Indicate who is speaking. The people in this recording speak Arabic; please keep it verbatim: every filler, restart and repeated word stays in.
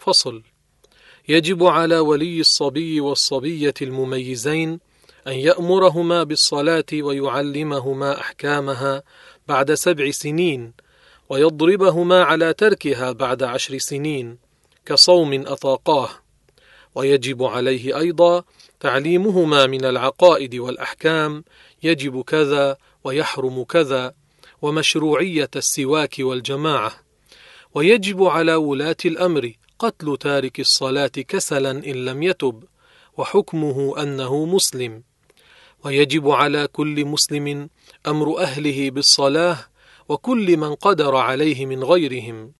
Speaker 1: فصل. يجب على ولي الصبي والصبية المميزين أن يأمرهما بالصلاة ويعلمهما أحكامها بعد سبع سنين، ويضربهما على تركها بعد عشر سنين كصوم أطاقاه. ويجب عليه أيضا تعليمهما من العقائد والأحكام، يجب كذا ويحرم كذا، ومشروعية السواك والجماعة. ويجب على ولاة الأمر قتل تارك الصلاة كسلا إن لم يتب، وحكمه أنه مسلم. ويجب على كل مسلم أمر أهله بالصلاة، وكل من قدر عليه من غيرهم.